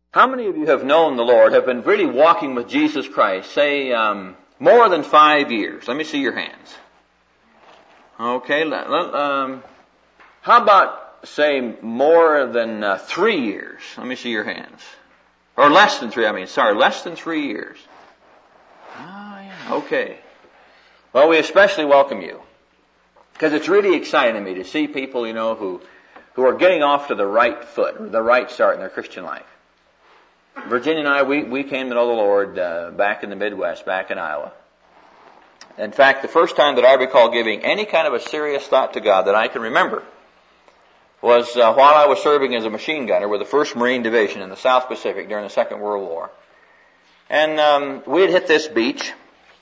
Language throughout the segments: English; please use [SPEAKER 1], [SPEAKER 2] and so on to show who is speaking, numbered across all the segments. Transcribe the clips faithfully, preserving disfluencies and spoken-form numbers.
[SPEAKER 1] How many of you have known the Lord, have been really walking with Jesus Christ, say, um, more than five years? Let me see your hands. Okay, let, let, um, how about, say, more than uh, three years? Let me see your hands. Or less than three, I mean, sorry, less than three years. Ah, yeah, okay. Well, we especially welcome you. Because it's really exciting to me to see people, you know, who, who are getting off to the right foot, or the right start in their Christian life. Virginia and I, we, we came to know the Lord uh, back in the Midwest, back in Iowa. In fact, the first time that I recall giving any kind of a serious thought to God that I can remember was uh, while I was serving as a machine gunner with the first Marine Division in the South Pacific during the Second World War. And um, we had hit this beach.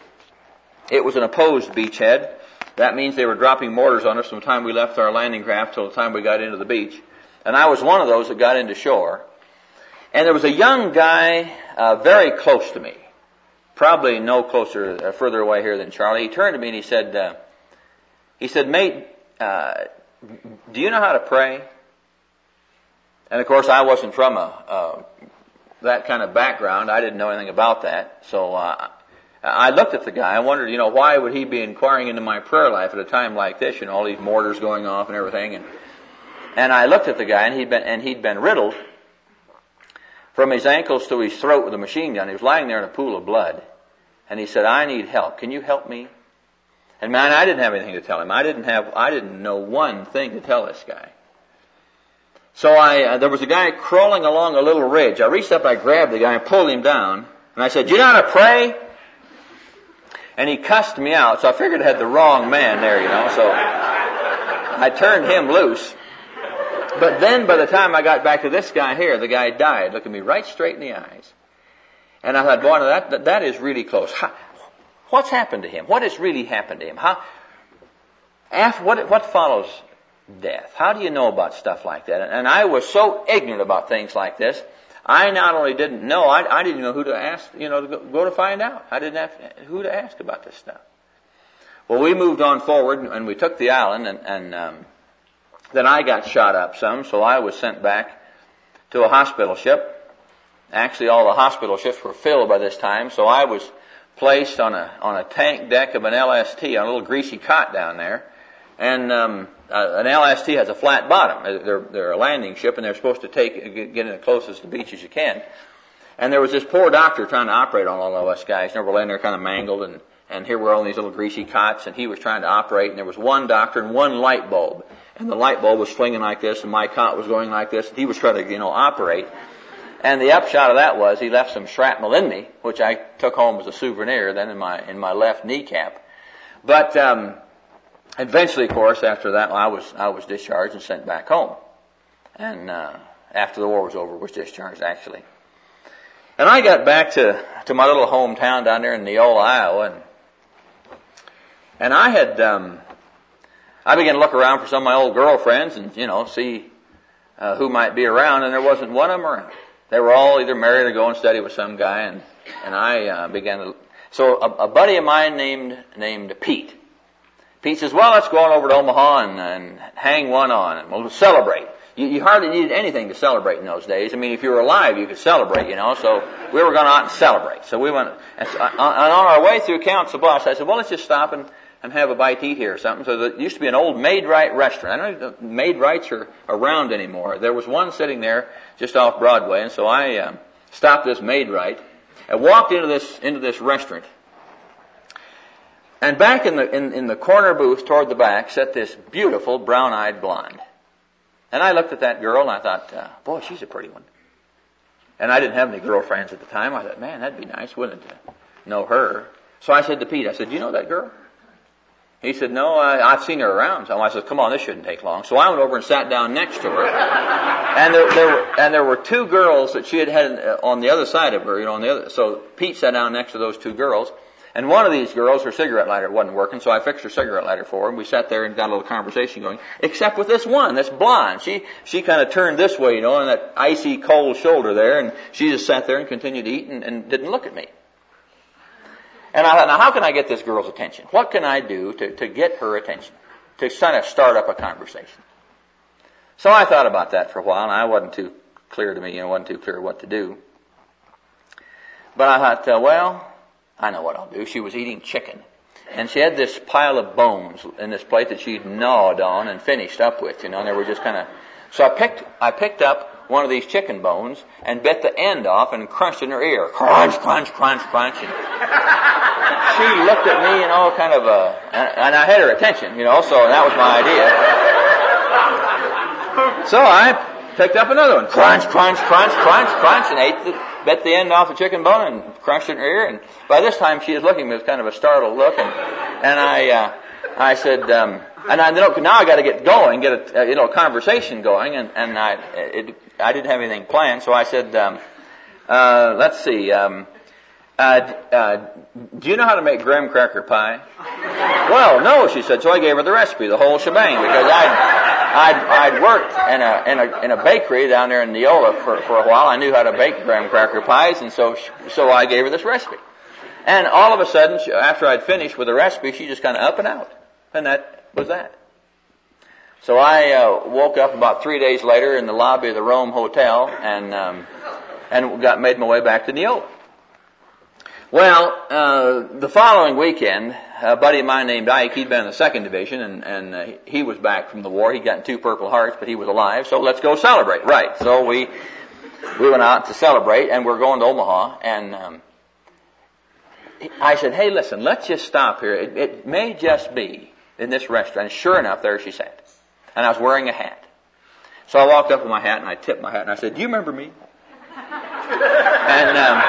[SPEAKER 1] It was an opposed beachhead. That means they were dropping mortars on us from the time we left our landing craft till the time we got into the beach. And I was one of those that got into shore. And there was a young guy uh, very close to me, probably no closer, uh, further away here than Charlie. He turned to me and he said, uh, he said, mate, uh, do you know how to pray? And of course I wasn't from a, uh, that kind of background. I didn't know anything about that. So uh, I looked at the guy. I wondered, you know, why would he be inquiring into my prayer life at a time like this? You know, all these mortars going off and everything. And, and I looked at the guy and he'd been, and he'd been riddled from his ankles to his throat with a machine gun. He was lying there in a pool of blood. And he said, I need help. Can you help me? And man, I didn't have anything to tell him. I didn't have, I didn't know one thing to tell this guy. So I, uh, there was a guy crawling along a little ridge. I reached up, I grabbed the guy and pulled him down. And I said, you know how to pray? And he cussed me out. So I figured I had the wrong man there, you know. So I turned him loose. But then by the time I got back to this guy here, the guy died, looking me right straight in the eyes. And I thought, boy, that, that, that is really close. How, what's happened to him? What has really happened to him? How, after, what, what follows death? How do you know about stuff like that? And, and I was so ignorant about things like this, I not only didn't know, I, I didn't know who to ask, you know, to go, go to find out. I didn't have who to ask about this stuff. Well, we moved on forward, and we took the island, and, and um, then I got shot up some, so I was sent back to a hospital ship. Actually, all the hospital ships were filled by this time, so I was placed on a on a tank deck of an L S T, on a little greasy cot down there. And um, uh, an L S T has a flat bottom. They're, they're a landing ship, and they're supposed to take get in as close as the beach as you can. And there was this poor doctor trying to operate on all of us guys. You know, we're laying there kind of mangled, and, and here we're on these little greasy cots, and he was trying to operate, and there was one doctor and one light bulb. And the light bulb was swinging like this, and my cot was going like this, and he was trying to, you know, operate. And the upshot of that was he left some shrapnel in me, which I took home as a souvenir then in my in my left kneecap. But um, eventually, of course, after that, I was I was discharged and sent back home. And uh, after the war was over, was discharged actually. And I got back to to my little hometown down there in Neola, Iowa, and and I had. Um, I began to look around for some of my old girlfriends and, you know, see uh, who might be around, and there wasn't one of them around. They were all either married or going steady with some guy, and and I uh, began to. So a, a buddy of mine named named Pete. Pete says, "Well, let's go on over to Omaha and, and hang one on, and we'll celebrate." You, you hardly needed anything to celebrate in those days. I mean, if you were alive, you could celebrate, you know. So we were going out and celebrate. So we went, and, so, and on our way through Council Bluffs, I said, "Well, let's just stop and." and have a bite to eat here or something." So there used to be an old Maid-Rite restaurant. I don't know if Maid-Rites are around anymore. There was one sitting there just off Broadway, and so I um, stopped this Maid-Rite and walked into this into this restaurant. And back in the in, in the corner booth toward the back sat this beautiful brown-eyed blonde. And I looked at that girl and I thought, uh, boy, she's a pretty one. And I didn't have any girlfriends at the time. I thought, man, that'd be nice, wouldn't it, to know her? So I said to Pete, I said, "Do you know that girl?" He said, "No, I, I've seen her around." So I said, "Come on, this shouldn't take long." So I went over and sat down next to her. And there, there were, and there were two girls that she had had on the other side of her, you know, on the other. So Pete sat down next to those two girls. And one of these girls, her cigarette lighter wasn't working, so I fixed her cigarette lighter for her. And we sat there and got a little conversation going. Except with this one, this blonde. She, she kind of turned this way, you know, on that icy cold shoulder there. And she just sat there and continued to eat and, and didn't look at me. And I thought, now how can I get this girl's attention? What can I do to, to get her attention? To kind of start up a conversation. So I thought about that for a while, and I wasn't too clear to me. You know, it wasn't too clear what to do. But I thought, uh, well, I know what I'll do. She was eating chicken. And she had this pile of bones in this plate that she'd gnawed on and finished up with, you know, and they were just kind of... So I picked, I picked up one of these chicken bones and bit the end off and crunched in her ear. Crunch, crunch, crunch, crunch. And she looked at me, you know, kind of, uh, and, and I had her attention, you know, so that was my idea. So I picked up another one. Crunch, crunch, crunch, crunch, crunch, and ate the, bit the end off the chicken bone and crunched it in her ear. And by this time she was looking at me with kind of a startled look, and, and I, uh, I said, um, and I know now I got to get going, get a, you know, conversation going, and, and I, it, I didn't have anything planned, so I said, um, uh, let's see, um, uh, uh, do you know how to make graham cracker pie? Well, no, she said, so I gave her the recipe, the whole shebang, because I'd, I'd, I'd worked in a, in a, in a bakery down there in Neola for, for a while. I knew how to bake graham cracker pies, and so, so I gave her this recipe. And all of a sudden, she, after I'd finished with the recipe, she just kind of up and out. And that was that. So I uh, woke up about three days later in the lobby of the Rome Hotel and um, and got made my way back to Neola. Well, uh, the following weekend, a buddy of mine named Ike, he'd been in the second division, and, and uh, he was back from the war. He'd gotten two Purple Hearts, but he was alive, so let's go celebrate. Right, so we we went out to celebrate, and we're going to Omaha, and um, I said, hey, listen, let's just stop here. It, it may just be in this restaurant. And sure enough, there she sat. And I was wearing a hat. So I walked up with my hat, and I tipped my hat, and I said, do you remember me? And um,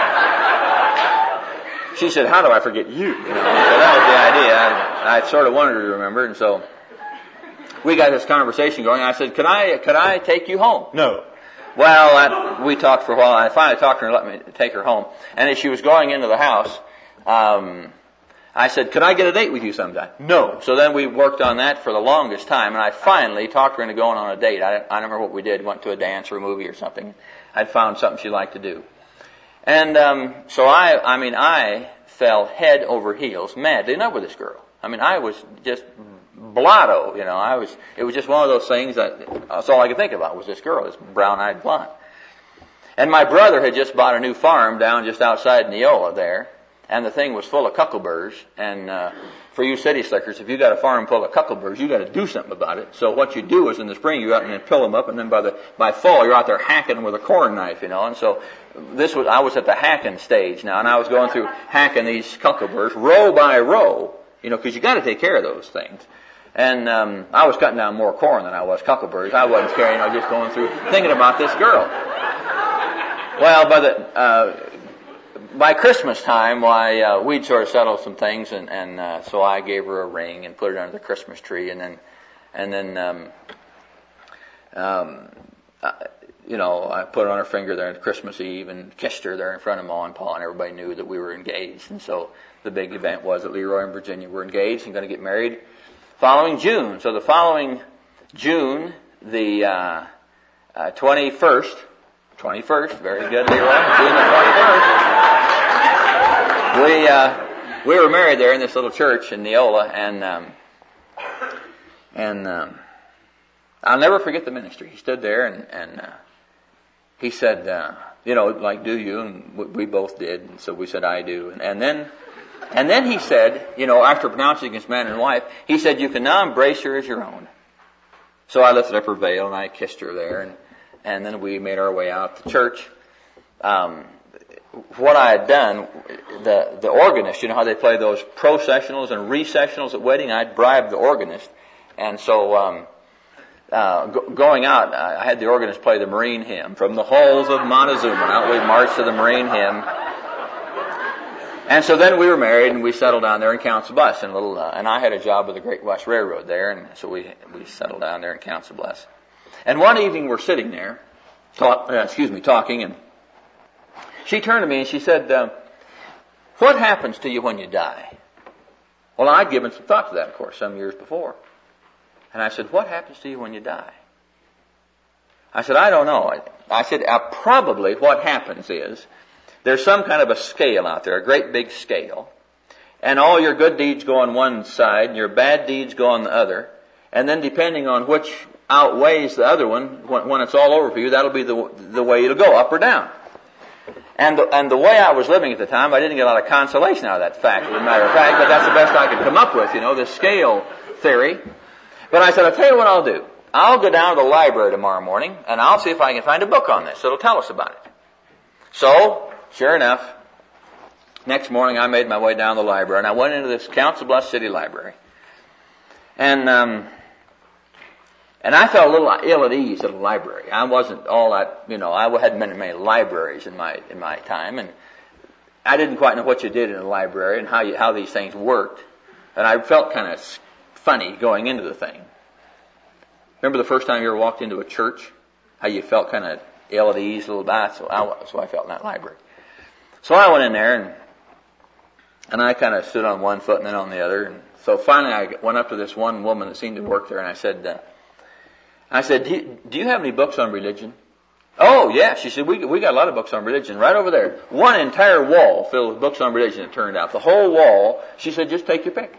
[SPEAKER 1] she said, how do I forget you? You know, so that was the idea. I, I sort of wanted her to remember, and so we got this conversation going. I said, could I, could I take you home? No. Well, I, we talked for a while. I finally talked to her and let me take her home. And as she was going into the house, um, I said, could I get a date with you sometime? No. So then we worked on that for the longest time, and I finally talked her into going on a date. I, I don't remember what we did. Went to a dance or a movie or something. I'd found something she liked to do. And um, so I, I mean, I fell head over heels, madly in love with this girl. I mean, I was just blotto, you know. I was. It was just one of those things that that's all I could think about was this girl, this brown-eyed blonde. And my brother had just bought a new farm down just outside Neola there, and the thing was full of cuckleburs. And uh, for you city slickers, if you got a farm full of cuckleburs, you got to do something about it. So what you do is in the spring you go out and pill them up, and then by the by fall you're out there hacking them with a corn knife, you know. And so this was I was at the hacking stage now, and I was going through hacking these cuckleburs row by row, you know, because you got to take care of those things. And um, I was cutting down more corn than I was cuckleburs. I wasn't scared, you know, just going through thinking about this girl. Well, by the uh, by Christmas time, why uh, we'd sort of settled some things, and, and uh, so I gave her a ring and put it under the Christmas tree, and then and then um, um, uh, you know I put it on her finger there on Christmas Eve and kissed her there in front of Ma and Pa, and everybody knew that we were engaged. And so the big event was that Leroy and Virginia were engaged and going to get married following June. So the following June, the uh, uh, twenty-first, twenty-first, very good, Leroy, June the twenty-first. We uh, we were married there in this little church in Neola, and um, and um, I'll never forget the ministry. He stood there and and uh, he said, uh, you know, like, do you? And we, we both did, and so we said, I do, and, and then. And then he said, you know, after pronouncing his man and wife, he said, you can now embrace her as your own. So I lifted up her veil and I kissed her there, and, and then we made our way out to church. Um, what I had done, the, the organist, you know how they play those processionals and recessionals at wedding? I'd bribed the organist. And so, um, uh, go, going out, I had the organist play the Marine hymn. From the halls of Montezuma, out we marched to the Marine hymn. And so then we were married, and we settled down there in Council Bluffs, and a little, uh, and I had a job with the Great West Railroad there, and so we we settled down there in Council Bluffs. And one evening we're sitting there, talk, uh, excuse me, talking, and she turned to me and she said, uh, "What happens to you when you die?" Well, I'd given some thought to that, of course, some years before, and I said, "What happens to you when you die?" I said, "I don't know." I, I said, uh, "Probably what happens is." There's some kind of a scale out there, a great big scale, and all your good deeds go on one side and your bad deeds go on the other, And then depending on which outweighs the other one, when, when it's all over for you, that'll be the, the way it'll go, up or down. And the, and the way I was living at the time, I didn't get a lot of consolation out of that fact, as a matter of fact, but that's the best I could come up with, you know, this scale theory. But I said, I'll tell you what I'll do. I'll go down to the library tomorrow morning, and I'll see if I can find a book on this that'll tell us about it. So, sure enough, next morning I made my way down to the library, and I went into this Council Bluffs City Library. And, um, and I felt a little ill at ease at the library. I wasn't all that, you know, I hadn't been in many libraries in my, in my time, and I didn't quite know what you did in a library and how you, how these things worked. And I felt kind of funny going into the thing. Remember the first time you ever walked into a church? How you felt kind of ill at ease a little bit? So I, so I felt in that library. So I went in there and, and I kind of stood on one foot and then on the other. And so finally I went up to this one woman that seemed to work there and I said, uh, I said, do you, do you have any books on religion? Oh, yeah. She said, we, we got a lot of books on religion right over there. One entire wall filled with books on religion, it turned out. The whole wall. She said, just take your pick.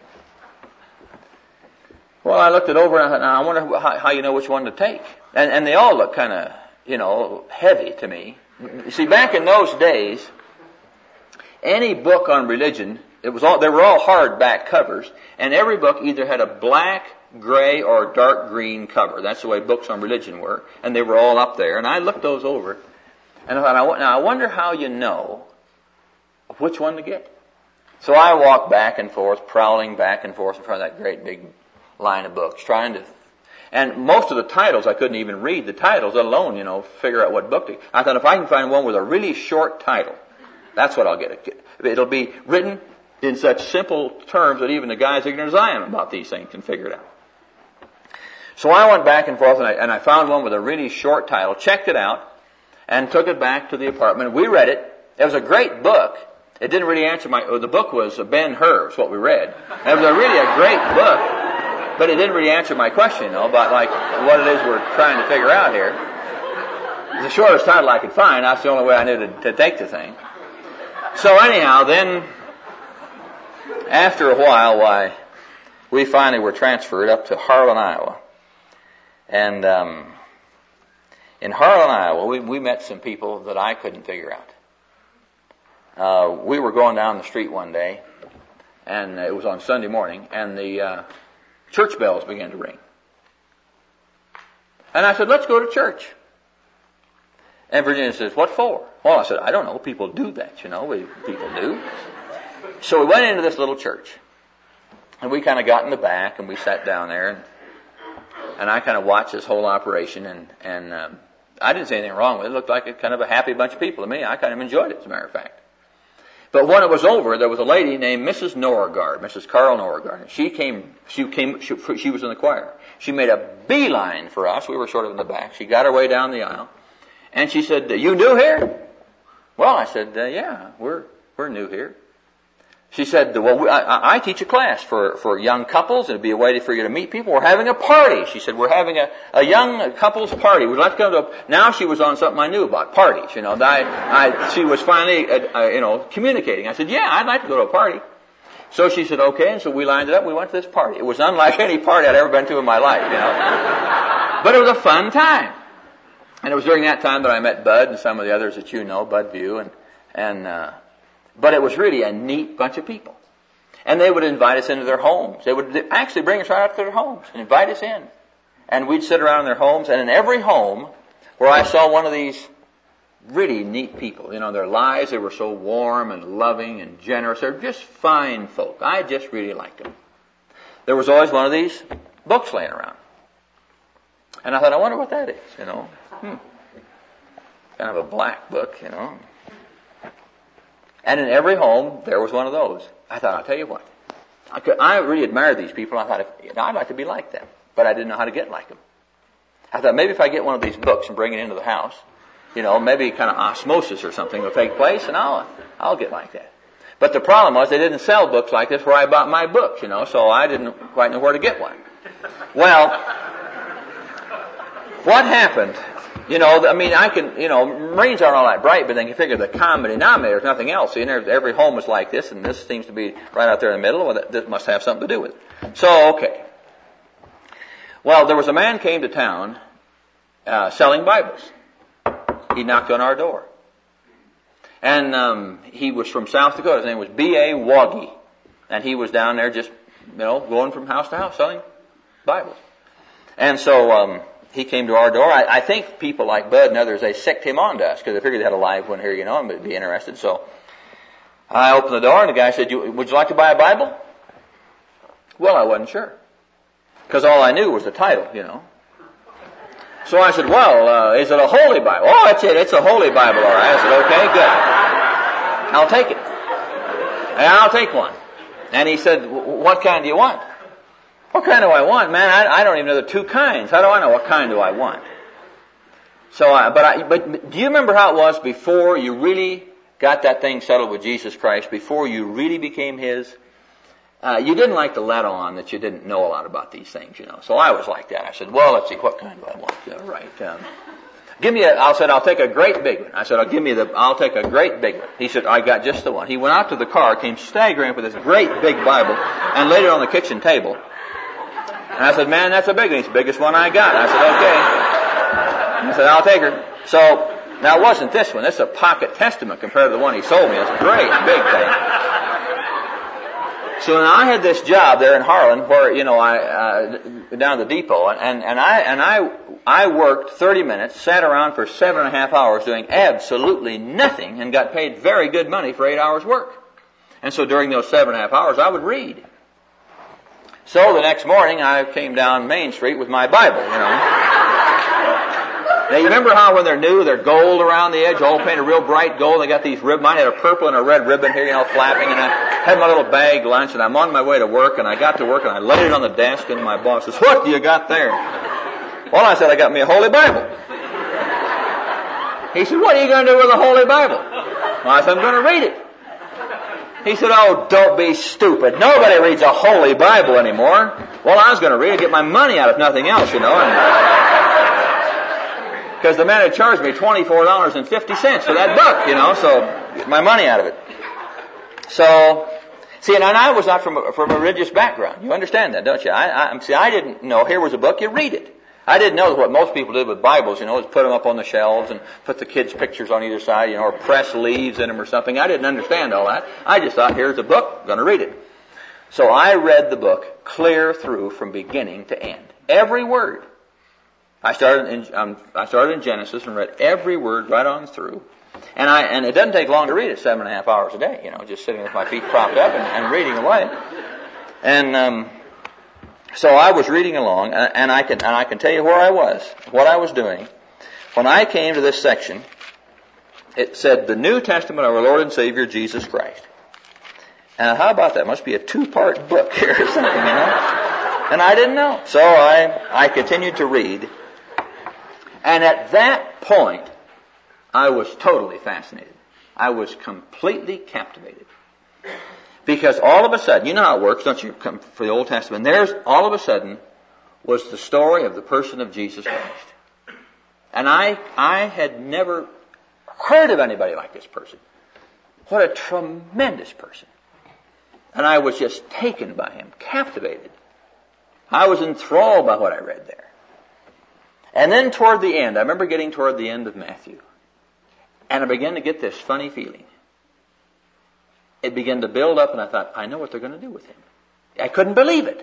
[SPEAKER 1] Well, I looked it over and I thought, now I wonder how, how you know which one to take. And, and they all look kind of, you know, heavy to me. You see, back in those days, any book on religion, it was all, they were all hardback covers, and every book either had a black, gray, or dark green cover. That's the way books on religion were, and they were all up there. And I looked those over, and I thought, now I wonder how you know which one to get. So I walked back and forth, prowling back and forth in front of that great big line of books, trying to, and most of the titles I couldn't even read the titles, let alone, you know, figure out what book to. I thought if I can find one with a really short title, that's what I'll get. It'll be written in such simple terms that even the guys ignorant as I am about these things can figure it out. So I went back and forth and I, and I found one with a really short title, checked it out, and took it back to the apartment. We read it. It was a great book. It didn't really answer my, oh, the book was Ben-Hur, is what we read. And it was a really a great book. But it didn't really answer my question, you know, about like what it is we're trying to figure out here. It's the shortest title I could find. That's the only way I knew to, to take the thing. So anyhow, then, after a while, why, we finally were transferred up to Harlan, Iowa. And um, in Harlan, Iowa, we, we met some people that I couldn't figure out. Uh, we were going down the street one day, and it was on Sunday morning, and the uh, church bells began to ring. And I said, let's go to church. And Virginia says, what for? Well, I said, I don't know. People do that, you know. We, people do. So we went into this little church. And we kind of got in the back and we sat down there. And, and I kind of watched this whole operation. And, and um, I didn't see anything wrong with it. It looked like a kind of a happy bunch of people to me. I kind of enjoyed it, as a matter of fact. But when it was over, there was a lady named Missus Norgard, Missus Carl Norgard. She came, she came, she, she was in the choir. She made a beeline for us. We were sort of in the back. She got her way down the aisle. And she said, you new here? Well, I said, uh, yeah, we're, we're new here. She said, well, we, I, I teach a class for, for young couples. It'd be a way for you to meet people. We're having a party. She said, we're having a, a young couples party. We'd like to come to a, now she was on something I knew about, parties, you know. I, I, she was finally, uh, uh, you know, communicating. I said, yeah, I'd like to go to a party. So she said, okay, and so we lined it up. We went to this party. It was unlike any party I'd ever been to in my life, you know. But it was a fun time. And it was during that time that I met Bud and some of the others that you know, Bud View, and, and, uh, but it was really a neat bunch of people. And they would invite us into their homes. They would actually bring us right up to their homes and invite us in. And we'd sit around in their homes, and in every home where I saw one of these really neat people, you know, their lives, they were so warm and loving and generous. They're just fine folk. I just really liked them. There was always one of these books laying around. And I thought, I wonder what that is, you know. Hmm. Kind of a black book, you know. And in every home, there was one of those. I thought, I'll tell you what. I, could, I really admired these people. I thought, if, you know, I'd like to be like them. But I didn't know how to get like them. I thought, maybe if I get one of these books and bring it into the house, you know, maybe kind of osmosis or something will take place, and I'll, I'll get like that. But the problem was, they didn't sell books like this where I bought my books, you know, so I didn't quite know where to get one. Well, what happened? You know, I mean, I can, you know, Marines aren't all that bright, but then you figure the common denominator is nothing else. See, every home is like this, and this seems to be right out there in the middle. Well, that, that must have something to do with it. So, okay. Well, there was a man came to town uh, selling Bibles. He knocked on our door. And um, he was from South Dakota. His name was B A Woggy. And he was down there just, you know, going from house to house selling Bibles. And so um, he came to our door. I, I think people like Bud and others, they sicked him on to us because they figured they had a live one here, you know, and would be interested. So I opened the door and the guy said, would you like to buy a Bible? Well, I wasn't sure. Because all I knew was the title, you know. So I said, well, uh, is it a Holy Bible? Oh, that's it. It's a Holy Bible, all right. I said, okay, good. I'll take it. And I'll take one. And he said, what kind do you want? What kind do I want? Man, I, I don't even know the two kinds. How do I know what kind do I want? So, I, but, I, but do you remember how it was before you really got that thing settled with Jesus Christ, before you really became His? Uh, you didn't like to let on that you didn't know a lot about these things, you know. So I was like that. I said, well, let's see, what kind do I want? Yeah, right. Um, give me a, I said, I'll take a great big one. I said, I'll give me the, I'll take a great big one. He said, I got just the one. He went out to the car, came staggering with this great big Bible, and laid it on the kitchen table. And I said, man, that's a big one. It's the biggest one I got. I said, okay. I said, I'll take her. So, now it wasn't this one. This is a pocket testament compared to the one he sold me. It's a great big thing. So now I had this job there in Harlan where, you know, I, uh, down at the depot, and, and I, and I, I worked thirty minutes, sat around for seven and a half hours doing absolutely nothing and got paid very good money for eight hours work. And so during those seven and a half hours I would read. So the next morning I came down Main Street with my Bible, you know. Now you remember how when they're new, they're gold around the edge, all painted real bright gold. They got these ribbons. Mine had a purple and a red ribbon here, you know, flapping. And I had my little bag lunch, and I'm on my way to work. And I got to work, and I laid it on the desk. And my boss says, "What do you got there?" Well, I said, "I got me a Holy Bible." He said, "What are you going to do with a Holy Bible?" Well, I said, "I'm going to read it." He said, "Oh, don't be stupid. Nobody reads a Holy Bible anymore." Well, I was going to read it, get my money out if nothing else, you know. And because the man had charged me twenty-four dollars and fifty cents for that book, you know, so get my money out of it. So, see, and I was not from a, from a religious background. You understand that, don't you? I, I see, I didn't know here was a book, you read it. I didn't know what most people did with Bibles, you know, is put them up on the shelves and put the kids' pictures on either side, you know, or press leaves in them or something. I didn't understand all that. I just thought, here's a book, I'm going to read it. So I read the book clear through from beginning to end. Every word. I started in, um, I started in Genesis and read every word right on through. And I, and it doesn't take long to read it, seven and a half hours a day, you know, just sitting with my feet propped up and, and reading away. And, um, so I was reading along, and, and I can, and I can tell you where I was, what I was doing. When I came to this section, it said the New Testament of our Lord and Savior Jesus Christ. And how about that? Must be a two-part book here or something, you know? And I didn't know. So I, I continued to read. And at that point, I was totally fascinated. I was completely captivated. Because all of a sudden, you know how it works, don't you, come for the Old Testament? There's, all of a sudden, was the story of the person of Jesus Christ. And I, I had never heard of anybody like this person. What a tremendous person. And I was just taken by him, captivated. I was enthralled by what I read there. And then toward the end, I remember getting toward the end of Matthew, and I began to get this funny feeling. It began to build up, and I thought, I know what they're going to do with him. I couldn't believe it.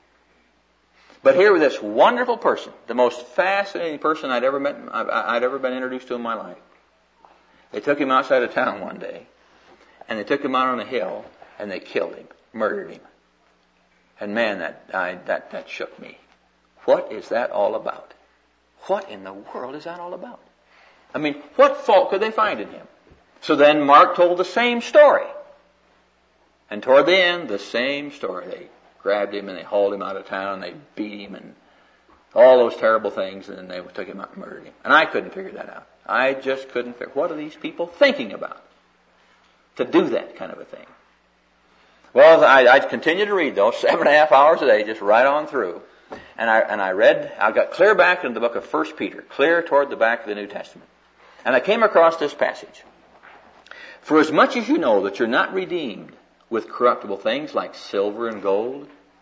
[SPEAKER 1] But here was this wonderful person, the most fascinating person I'd ever met, I'd ever been introduced to in my life. They took him outside of town one day, and they took him out on a hill, and they killed him, murdered him. And man, that, I, that, that shook me. What is that all about? What in the world is that all about? I mean, what fault could they find in him? So then Mark told the same story. And toward the end, the same story. They grabbed him and they hauled him out of town and they beat him and all those terrible things, and then they took him out and murdered him. And I couldn't figure that out. I just couldn't figure, what are these people thinking about? To do that kind of a thing. Well, I, I continued to read those seven and a half hours a day, just right on through. And I, and I read, I got clear back into the book of First Peter, clear toward the back of the New Testament. And I came across this passage. For as much as you know that you're not redeemed with corruptible things like silver and gold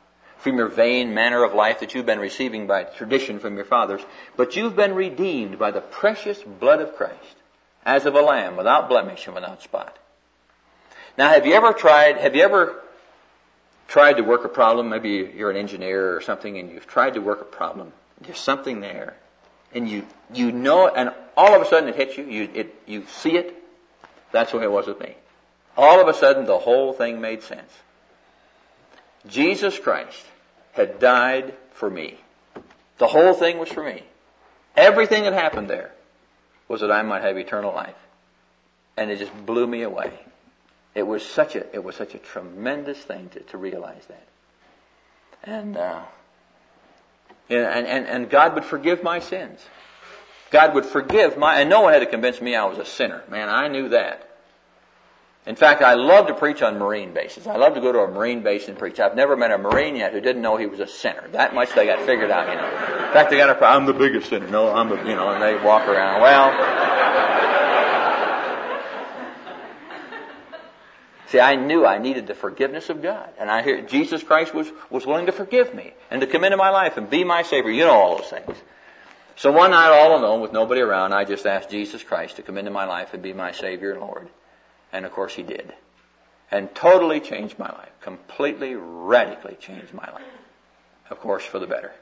[SPEAKER 1] from your vain manner of life that you've been receiving by tradition from your fathers, but you've been redeemed by the precious blood of Christ, as of a lamb, without blemish and without spot. Now, have you ever tried, have you ever tried to work a problem? Maybe you're an engineer or something, and you've tried to work a problem. There's something there, and you you know, and all of a sudden it hits you. You it you see it. That's the way it was with me. All of a sudden, the whole thing made sense. Jesus Christ had died for me. The whole thing was for me. Everything that happened there was that I might have eternal life, and it just blew me away. It was such a it was such a tremendous thing to, to realize that, and uh, and and and God would forgive my sins. God would forgive my, and no one had to convince me I was a sinner. Man, I knew that. In fact, I love to preach on Marine bases. I love to go to a Marine base and preach. I've never met a Marine yet who didn't know he was a sinner. That much they got figured out, you know. In fact, they got a, I'm the biggest sinner. No, I'm the, you know, and they walk around. Well, see, I knew I needed the forgiveness of God. And I hear Jesus Christ was, was willing to forgive me and to come into my life and be my Savior. You know all those things. So one night all alone with nobody around, I just asked Jesus Christ to come into my life and be my Savior and Lord. And of course He did. And totally changed my life. Completely, radically changed my life. Of course, for the better.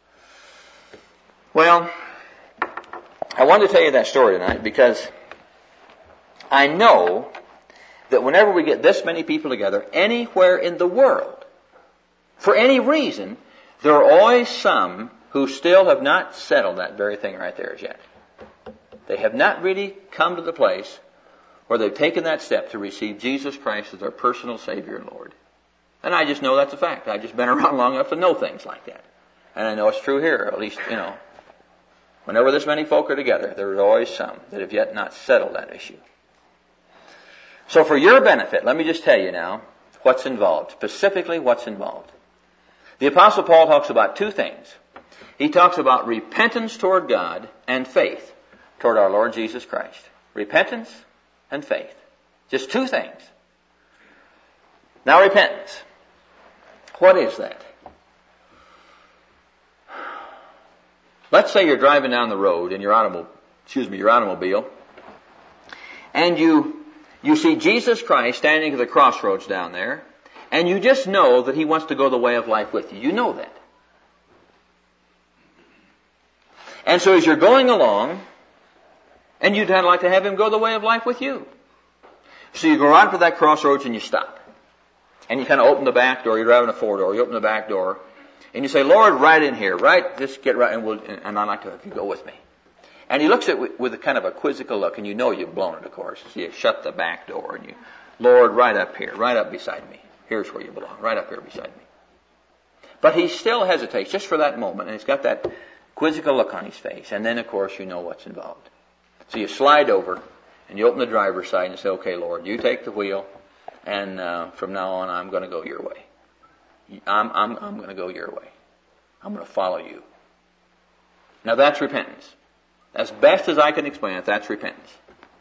[SPEAKER 1] Well, I wanted to tell you that story tonight because I know that whenever we get this many people together, anywhere in the world, for any reason, there are always some who still have not settled that very thing right there as yet. They have not really come to the place where they've taken that step to receive Jesus Christ as their personal Savior and Lord. And I just know that's a fact. I've just been around long enough to know things like that. And I know it's true here, at least, you know. Whenever this many folk are together, there is always some that have yet not settled that issue. So for your benefit, let me just tell you now what's involved, specifically what's involved. The Apostle Paul talks about two things. He talks about repentance toward God and faith toward our Lord Jesus Christ. Repentance and faith. Just two things. Now repentance. What is that? Let's say you're driving down the road in your automobile, excuse me, your automobile, and you you see Jesus Christ standing at the crossroads down there, and you just know that He wants to go the way of life with you. You know that. And so as you're going along, and you'd like to have Him go the way of life with you. So you go around to that crossroads and you stop. And you kind of open the back door. You're driving a four-door. You open the back door. And you say, Lord, right in here. Right, just get right, and, we'll, and I'd like to have you go with me. And He looks at it with, with a kind of a quizzical look, and you know you've blown it, of course. So you shut the back door, and you, Lord, right up here, right up beside me. Here's where you belong, right up here beside me. But He still hesitates just for that moment, and He's got that quizzical look on His face. And then, of course, you know what's involved. So you slide over, and you open the driver's side and you say, okay, Lord, you take the wheel, and uh, from now on I'm going to go your way. I'm, I'm, I'm going to go your way. I'm going to follow you. Now that's repentance. As best as I can explain it, that's repentance.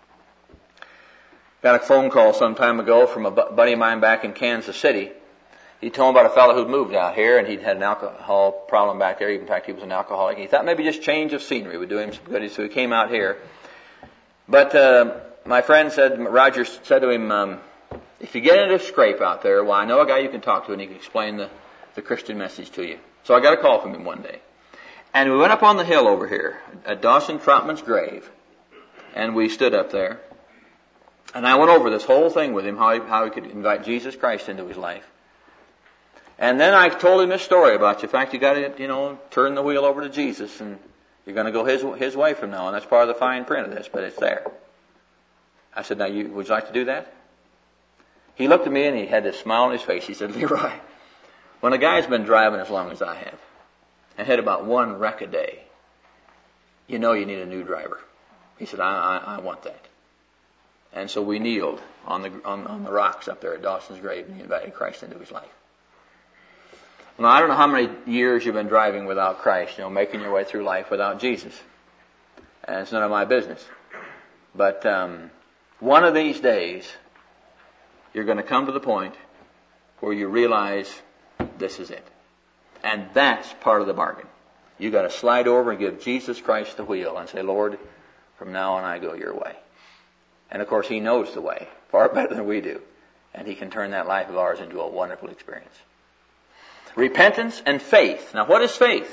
[SPEAKER 1] Got a phone call some time ago from a buddy of mine back in Kansas City. He told me about a fellow who'd moved out here, and he'd had an alcohol problem back there. In fact, he was an alcoholic. He thought maybe just change of scenery would do him some good, so he came out here. But uh, my friend said, Roger said to him, um, if you get into a scrape out there, well, I know a guy you can talk to, and he can explain the, the Christian message to you. So I got a call from him one day. And we went up on the hill over here at Dawson Troutman's grave, and we stood up there. And I went over this whole thing with him, how he, how he could invite Jesus Christ into his life. And then I told him this story about you. In fact, you got to, you know, turn the wheel over to Jesus, and you're going to go his his way from now on. That's part of the fine print of this, but it's there. I said, now, you, would you like to do that? He looked at me, and he had this smile on his face. He said, Leroy, when a guy's been driving as long as I have, and had about one wreck a day, you know you need a new driver. He said, I, I, I want that. And so we kneeled on the on, on the rocks up there at Dawson's grave, and he invited Christ into his life. Now, I don't know how many years you've been driving without Christ, you know, making your way through life without Jesus. And it's none of my business. But um, one of these days, you're going to come to the point where you realize this is it. And that's part of the bargain. You got to slide over and give Jesus Christ the wheel and say, Lord, from now on I go your way. And of course He knows the way far better than we do. And He can turn that life of ours into a wonderful experience. Repentance and faith. Now what is faith?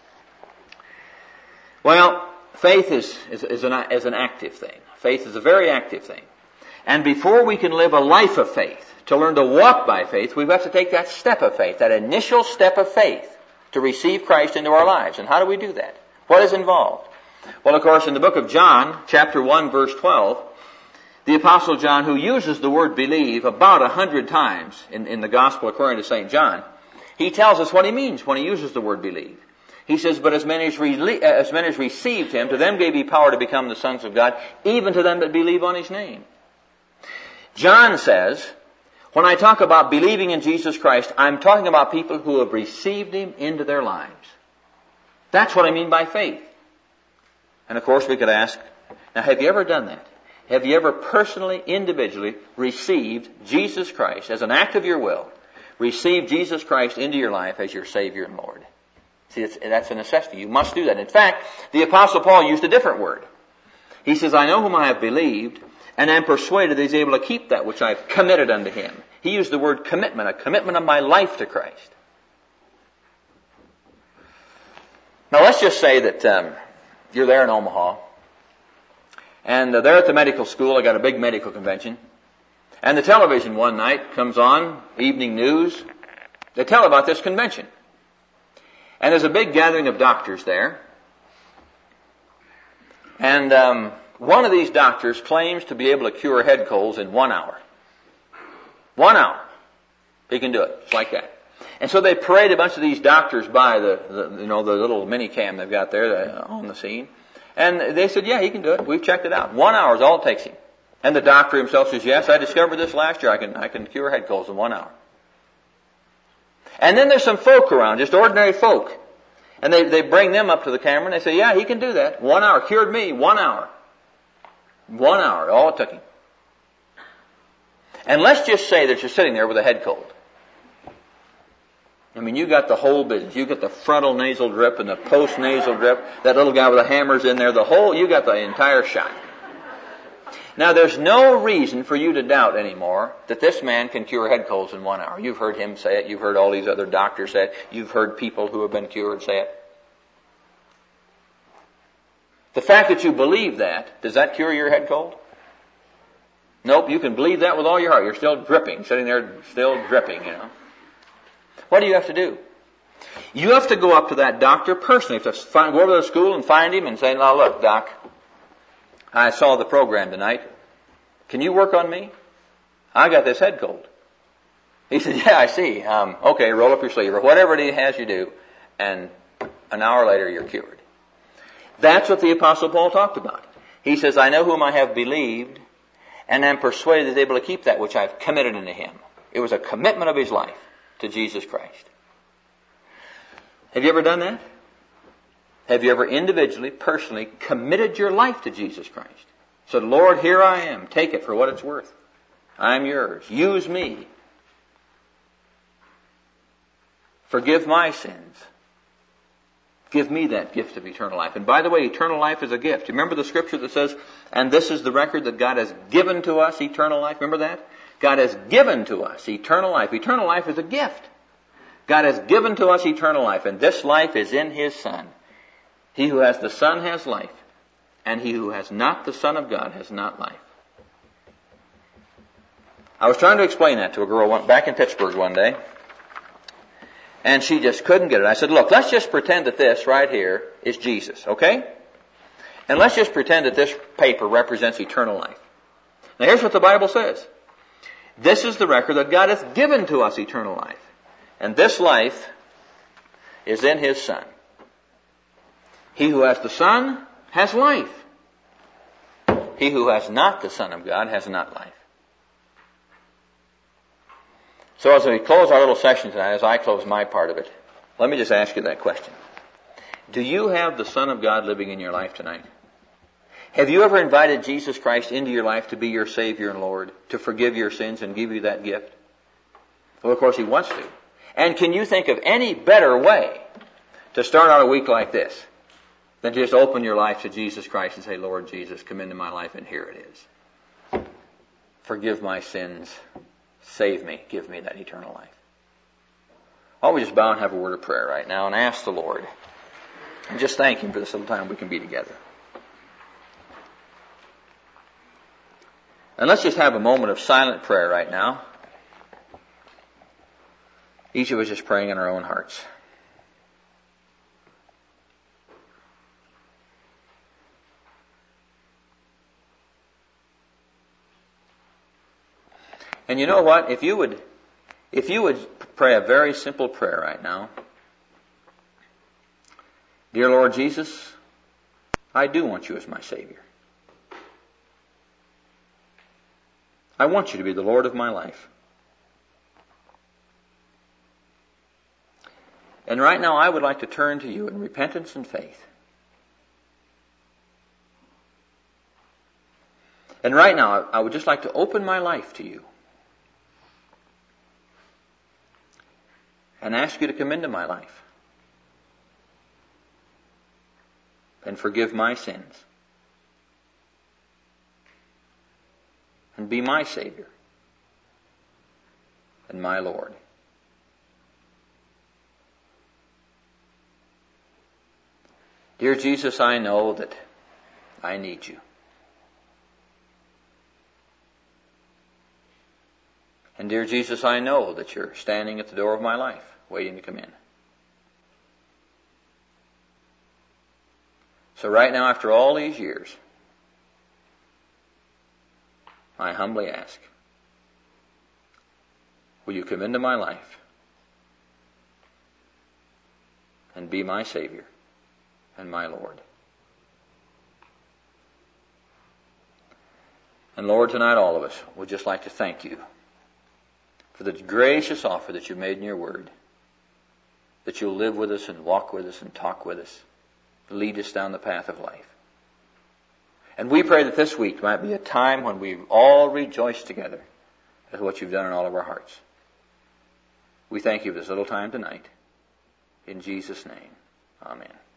[SPEAKER 1] Well, faith is, is, is, an, is an active thing. Faith is a very active thing. And before we can live a life of faith, to learn to walk by faith, we've got to take that step of faith, that initial step of faith, to receive Christ into our lives. And how do we do that? What is involved? Well, of course, in the book of John, chapter one, verse twelve, the Apostle John, who uses the word believe about a hundred times in, in the Gospel according to Saint John, he tells us what he means when he uses the word believe. He says, but as many as, re- as many as received Him, to them gave He power to become the sons of God, even to them that believe on His name. John says, when I talk about believing in Jesus Christ, I'm talking about people who have received Him into their lives. That's what I mean by faith. And of course we could ask, now have you ever done that? Have you ever personally, individually received Jesus Christ as an act of your will? Received Jesus Christ into your life as your Savior and Lord? See, it's, that's a necessity. You must do that. In fact, the Apostle Paul used a different word. He says, I know whom I have believed, and am persuaded that He's able to keep that which I have committed unto Him. He used the word commitment, a commitment of my life to Christ. Now let's just say that um, you're there in Omaha, and uh, there at the medical school, I got a big medical convention, and the television one night comes on, evening news, they tell about this convention. And there's a big gathering of doctors there, and um, one of these doctors claims to be able to cure head colds in one hour. One hour. He can do it. It's like that. And so they parade a bunch of these doctors by the, the you know, the little mini cam they've got there on the scene. And they said, yeah, he can do it. We've checked it out. One hour is all it takes him. And the doctor himself says, yes, I discovered this last year. I can, I can cure head colds in one hour. And then there's some folk around, just ordinary folk. And they, they bring them up to the camera and they say, yeah, he can do that. One hour. Cured me. One hour. One hour. All it took him. And let's just say that you're sitting there with a head cold. I mean, you got the whole business. You got the frontal nasal drip and the post nasal drip. That little guy with the hammers in there. The whole, you got the entire shot. Now, there's no reason for you to doubt anymore that this man can cure head colds in one hour. You've heard him say it. You've heard all these other doctors say it. You've heard people who have been cured say it. The fact that you believe that, does that cure your head cold? Nope, you can believe that with all your heart. You're still dripping, sitting there still dripping, you know. What do you have to do? You have to go up to that doctor personally. You have to find, go over to the school and find him and say, now look, doc, I saw the program tonight. Can you work on me? I got this head cold. He said, yeah, I see. Um, okay, roll up your sleeve or whatever it has you do, and an hour later you're cured. That's what the Apostle Paul talked about. He says, I know whom I have believed, and am persuaded that he's able to keep that which I've committed unto him. It was a commitment of his life to Jesus Christ. Have you ever done that? Have you ever individually, personally committed your life to Jesus Christ? Said, Lord, here I am. Take it for what it's worth. I'm yours. Use me. Forgive my sins. Give me that gift of eternal life. And by the way, eternal life is a gift. Remember the scripture that says, and this is the record that God has given to us eternal life? Remember that? God has given to us eternal life. Eternal life is a gift. God has given to us eternal life, and this life is in His Son. He who has the Son has life, and he who has not the Son of God has not life. I was trying to explain that to a girl back in Pittsburgh one day, and she just couldn't get it. I said, look, let's just pretend that this right here is Jesus, okay? And let's just pretend that this paper represents eternal life. Now here's what the Bible says. This is the record that God hath given to us eternal life. And this life is in His Son. He who has the Son has life. He who has not the Son of God has not life. So as we close our little session tonight, as I close my part of it, let me just ask you that question. Do you have the Son of God living in your life tonight? Have you ever invited Jesus Christ into your life to be your Savior and Lord, to forgive your sins and give you that gift? Well, of course He wants to. And can you think of any better way to start out a week like this than just open your life to Jesus Christ and say, Lord Jesus, come into my life, and here it is. Forgive my sins. Save me. Give me that eternal life. I'll just bow and have a word of prayer right now and ask the Lord. And just thank Him for this little time we can be together. And let's just have a moment of silent prayer right now. Each of us just praying in our own hearts. And you know what? If you would, if you would pray a very simple prayer right now. Dear Lord Jesus, I do want you as my Savior. I want you to be the Lord of my life. And right now I would like to turn to you in repentance and faith. And right now I would just like to open my life to you. And ask you to come into my life. And forgive my sins. And be my Savior. And my Lord. Dear Jesus, I know that I need you. And dear Jesus, I know that you're standing at the door of my life, waiting to come in. So right now, after all these years, I humbly ask, will you come into my life and be my Savior and my Lord? And Lord, tonight all of us would just like to thank you for the gracious offer that you made in your word, that you'll live with us and walk with us and talk with us, lead us down the path of life. And we pray that this week might be a time when we all rejoice together at what you've done in all of our hearts. We thank you for this little time tonight. In Jesus' name, amen.